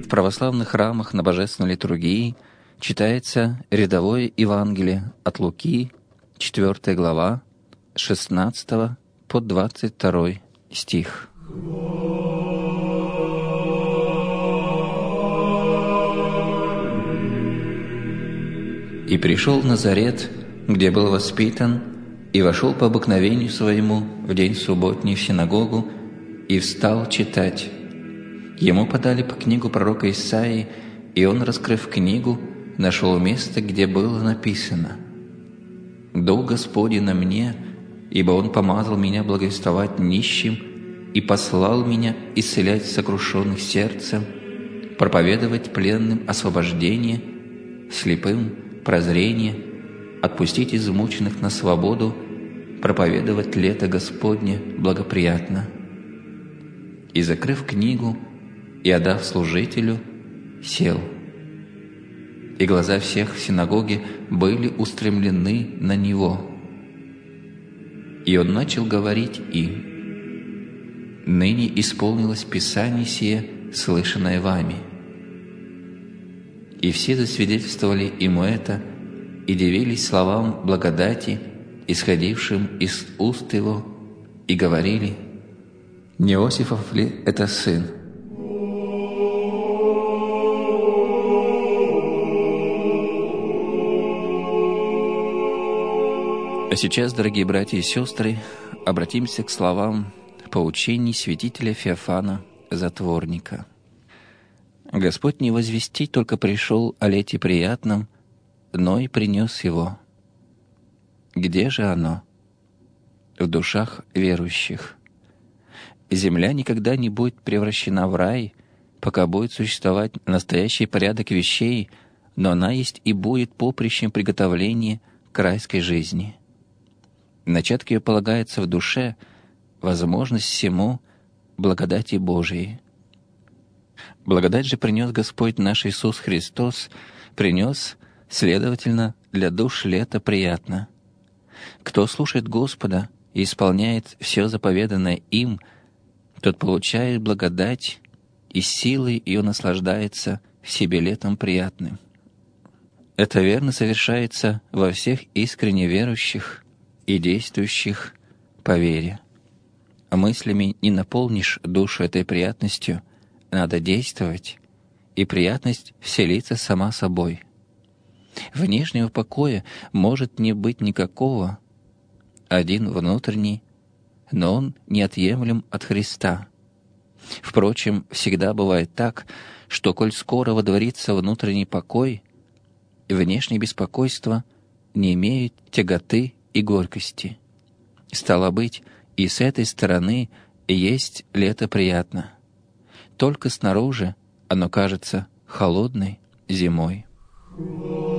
В православных храмах на Божественной литургии читается рядовое Евангелие от Луки, 4 глава, 16 по 22 стих. «И пришел в Назарет, где был воспитан, и вошел по обыкновению своему в день субботний в синагогу, и встал читать. Ему подали по книгу пророка Исаии, и он, раскрыв книгу, нашел место, где было написано: «Дух Господень на мне, ибо Он помазал меня благовествовать нищим и послал меня исцелять сокрушенных сердцем, проповедовать пленным освобождение, слепым прозрение, отпустить измученных на свободу, проповедовать лето Господне благоприятно». И, закрыв книгу и отдав служителю, сел. И глаза всех в синагоге были устремлены на него. И он начал говорить им: «Ныне исполнилось Писание сие, слышанное вами». И все засвидетельствовали ему это и дивились словам благодати, исходившим из уст его, и говорили: «Не Иосифов ли это сын?» А сейчас, дорогие братья и сестры, обратимся к словам поучений святителя Феофана Затворника. «Господь не возвестить только пришел о лете приятном, но и принес его. Где же оно? В душах верующих. Земля никогда не будет превращена в рай, пока будет существовать настоящий порядок вещей, но она есть и будет поприщем приготовления к райской жизни. Начаток ее полагается в душе, возможность всему благодати Божией. Благодать же принес Господь наш Иисус Христос, принес, следовательно, для душ лето приятно. Кто слушает Господа и исполняет все заповеданное им, тот получает благодать и силой ее наслаждается в себе летом приятным. Это верно совершается во всех искренне верующих и действующих по вере. Мыслями не наполнишь душу этой приятностью, надо действовать, и приятность вселится сама собой. Внешнего покоя может не быть никакого, один внутренний, но он неотъемлем от Христа. Впрочем, всегда бывает так, что коль скоро водворится внутренний покой, внешнее беспокойство не имеют тяготы и горькости. Стало быть, и с этой стороны есть лето приятно. Только снаружи оно кажется холодной зимой.